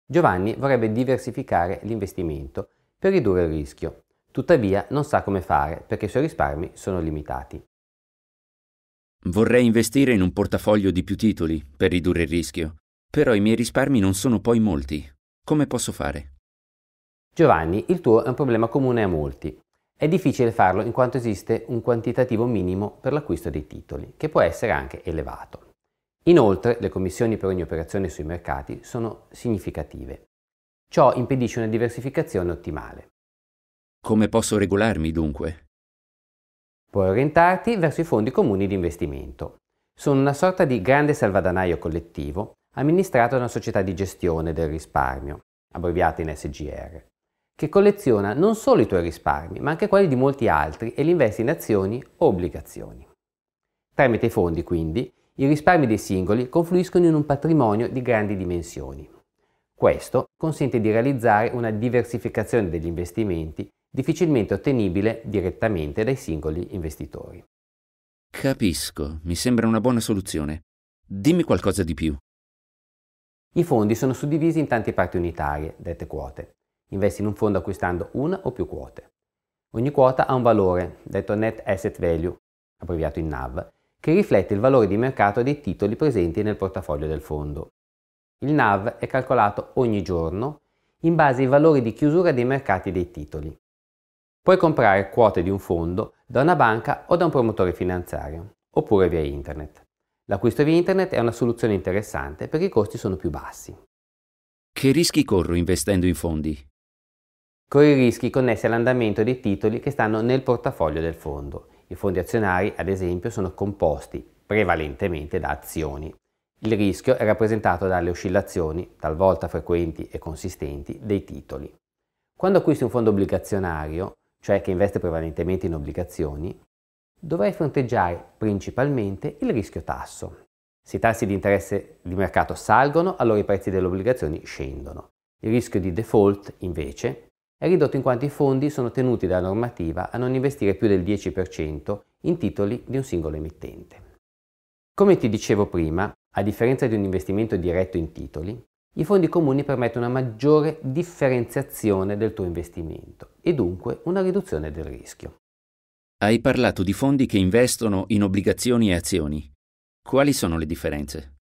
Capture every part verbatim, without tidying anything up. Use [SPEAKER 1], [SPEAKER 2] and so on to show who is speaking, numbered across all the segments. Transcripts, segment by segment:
[SPEAKER 1] Giovanni vorrebbe diversificare l'investimento per ridurre il rischio, tuttavia non sa come fare perché i suoi risparmi sono limitati.
[SPEAKER 2] Vorrei investire in un portafoglio di più titoli per ridurre il rischio, però i miei risparmi non sono poi molti. Come posso fare?
[SPEAKER 1] Giovanni, il tuo è un problema comune a molti. È difficile farlo in quanto esiste un quantitativo minimo per l'acquisto dei titoli, che può essere anche elevato. Inoltre, le commissioni per ogni operazione sui mercati sono significative. Ciò impedisce una diversificazione ottimale.
[SPEAKER 2] Come posso regolarmi dunque?
[SPEAKER 1] Puoi orientarti verso i fondi comuni di investimento. Sono una sorta di grande salvadanaio collettivo amministrato da una società di gestione del risparmio, abbreviata in S G R, che colleziona non solo i tuoi risparmi, ma anche quelli di molti altri e li investe in azioni o obbligazioni. Tramite i fondi, quindi, i risparmi dei singoli confluiscono in un patrimonio di grandi dimensioni. Questo consente di realizzare una diversificazione degli investimenti difficilmente ottenibile direttamente dai singoli investitori.
[SPEAKER 2] Capisco, mi sembra una buona soluzione. Dimmi qualcosa di più.
[SPEAKER 1] I fondi sono suddivisi in tante parti unitarie, dette quote. Investi in un fondo acquistando una o più quote. Ogni quota ha un valore, detto Net Asset Value, abbreviato in N A V, che riflette il valore di mercato dei titoli presenti nel portafoglio del fondo. Il N A V è calcolato ogni giorno in base ai valori di chiusura dei mercati dei titoli. Puoi comprare quote di un fondo da una banca o da un promotore finanziario, oppure via internet. L'acquisto via internet è una soluzione interessante perché i costi sono più bassi.
[SPEAKER 2] Che rischi corro investendo in fondi?
[SPEAKER 1] Corri i rischi connessi all'andamento dei titoli che stanno nel portafoglio del fondo. I fondi azionari, ad esempio, sono composti prevalentemente da azioni. Il rischio è rappresentato dalle oscillazioni, talvolta frequenti e consistenti, dei titoli. Quando acquisti un fondo obbligazionario, cioè che investe prevalentemente in obbligazioni, dovrai fronteggiare principalmente il rischio tasso. Se i tassi di interesse di mercato salgono, allora i prezzi delle obbligazioni scendono. Il rischio di default, invece, è ridotto in quanto i fondi sono tenuti dalla normativa a non investire più del dieci per cento in titoli di un singolo emittente. Come ti dicevo prima, a differenza di un investimento diretto in titoli, i fondi comuni permettono una maggiore differenziazione del tuo investimento e dunque una riduzione del rischio.
[SPEAKER 2] Hai parlato di fondi che investono in obbligazioni e azioni. Quali sono le differenze?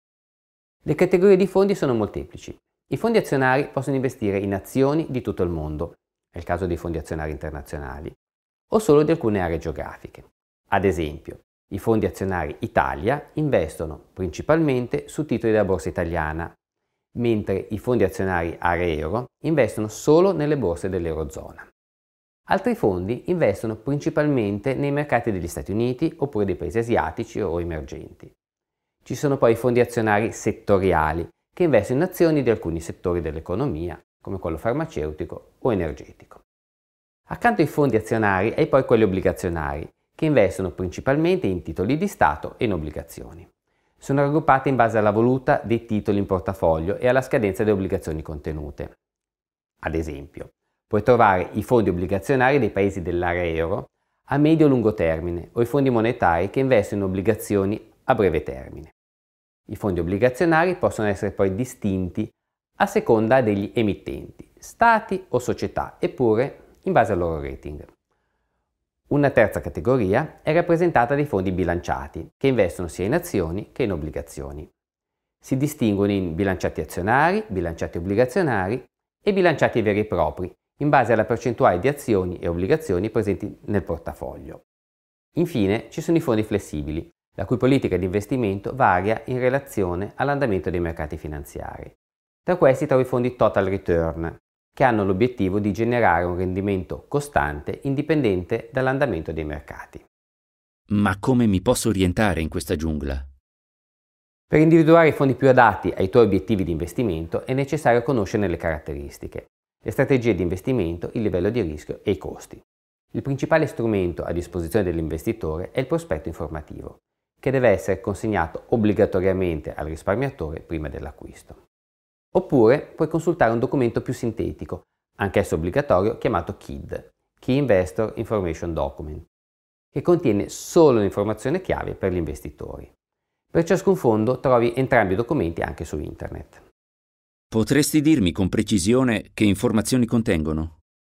[SPEAKER 1] Le categorie di fondi sono molteplici. I fondi azionari possono investire in azioni di tutto il mondo, è il caso dei fondi azionari internazionali, o solo di alcune aree geografiche. Ad esempio, i fondi azionari Italia investono principalmente su titoli della borsa italiana, mentre i fondi azionari area euro investono solo nelle borse dell'Eurozona. Altri fondi investono principalmente nei mercati degli Stati Uniti oppure dei paesi asiatici o emergenti. Ci sono poi i fondi azionari settoriali che investono in azioni di alcuni settori dell'economia, come quello farmaceutico o energetico. Accanto ai fondi azionari hai poi quelli obbligazionari, che investono principalmente in titoli di Stato e in obbligazioni. Sono raggruppate in base alla valuta dei titoli in portafoglio e alla scadenza delle obbligazioni contenute. Ad esempio, puoi trovare i fondi obbligazionari dei paesi dell'area euro a medio-lungo termine o i fondi monetari che investono in obbligazioni a breve termine. I fondi obbligazionari possono essere poi distinti a seconda degli emittenti, stati o società, eppure in base al loro rating. Una terza categoria è rappresentata dai fondi bilanciati, che investono sia in azioni che in obbligazioni. Si distinguono in bilanciati azionari, bilanciati obbligazionari e bilanciati veri e propri, in base alla percentuale di azioni e obbligazioni presenti nel portafoglio. Infine ci sono i fondi flessibili, la cui politica di investimento varia in relazione all'andamento dei mercati finanziari. Tra questi trovi i fondi Total Return, che hanno l'obiettivo di generare un rendimento costante indipendente dall'andamento dei mercati.
[SPEAKER 2] Ma come mi posso orientare in questa giungla?
[SPEAKER 1] Per individuare i fondi più adatti ai tuoi obiettivi di investimento è necessario conoscere le caratteristiche, le strategie di investimento, il livello di rischio e i costi. Il principale strumento a disposizione dell'investitore è il prospetto informativo, che deve essere consegnato obbligatoriamente al risparmiatore prima dell'acquisto. Oppure puoi consultare un documento più sintetico, anch'esso obbligatorio, chiamato K I D, Key Investor Information Document, che contiene solo le informazioni chiave per gli investitori. Per ciascun fondo trovi entrambi i documenti anche su internet.
[SPEAKER 2] Potresti dirmi con precisione che informazioni contengono?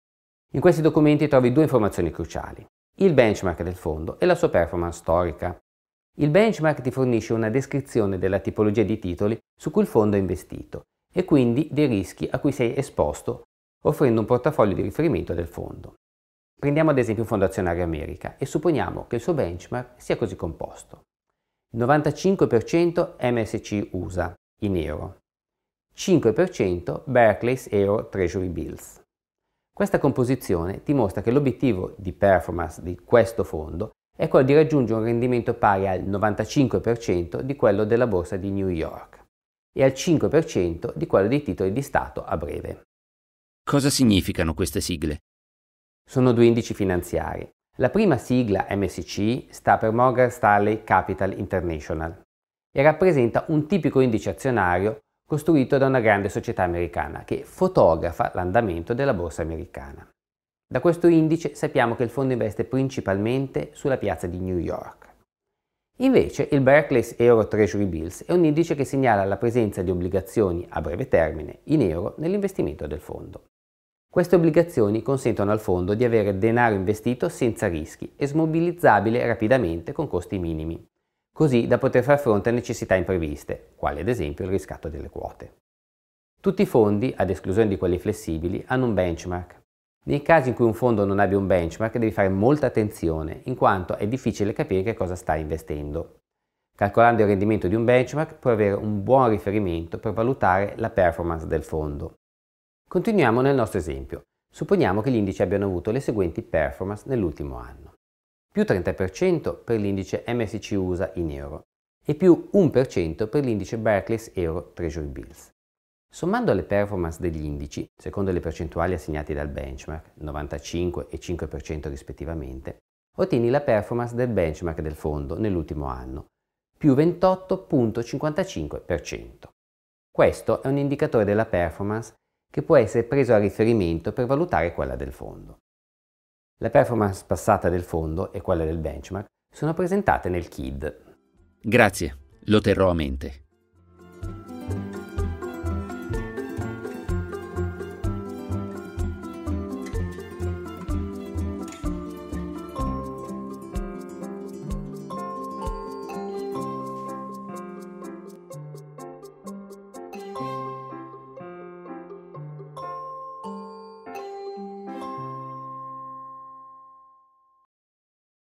[SPEAKER 1] In questi documenti trovi due informazioni cruciali: il benchmark del fondo e la sua performance storica. Il benchmark ti fornisce una descrizione della tipologia di titoli su cui il fondo è investito e quindi dei rischi a cui sei esposto, offrendo un portafoglio di riferimento del fondo. Prendiamo ad esempio un fondo azionario America e supponiamo che il suo benchmark sia così composto: novantacinque per cento M S C U S A in euro, cinque per cento Barclays Euro Treasury Bills. Questa composizione dimostra che l'obiettivo di performance di questo fondo è quello di raggiungere un rendimento pari al novantacinque per cento di quello della borsa di New York e al cinque per cento di quello dei titoli di Stato a breve.
[SPEAKER 2] Cosa significano queste sigle?
[SPEAKER 1] Sono due indici finanziari. La prima sigla, M S C I, sta per Morgan Stanley Capital International e rappresenta un tipico indice azionario costruito da una grande società americana che fotografa l'andamento della borsa americana. Da questo indice sappiamo che il fondo investe principalmente sulla piazza di New York. Invece il Barclays Euro Treasury Bills è un indice che segnala la presenza di obbligazioni a breve termine in euro nell'investimento del fondo. Queste obbligazioni consentono al fondo di avere denaro investito senza rischi e smobilizzabile rapidamente con costi minimi, così da poter far fronte a necessità impreviste, quali ad esempio il riscatto delle quote. Tutti i fondi, ad esclusione di quelli flessibili, hanno un benchmark. Nei casi in cui un fondo non abbia un benchmark devi fare molta attenzione, in quanto è difficile capire che cosa stai investendo. Calcolando il rendimento di un benchmark puoi avere un buon riferimento per valutare la performance del fondo. Continuiamo nel nostro esempio. Supponiamo che gli indici abbiano avuto le seguenti performance nell'ultimo anno: più trenta per cento per l'indice M S C U S A in euro e più uno per cento per l'indice Barclays Euro Treasury Bills. Sommando le performance degli indici, secondo le percentuali assegnati dal benchmark, novantacinque e cinque per cento rispettivamente, ottieni la performance del benchmark del fondo nell'ultimo anno, più ventotto virgola cinquantacinque per cento. Questo è un indicatore della performance che può essere preso a riferimento per valutare quella del fondo. La performance passata del fondo e quella del benchmark sono presentate nel K I D.
[SPEAKER 2] Grazie, lo terrò a mente.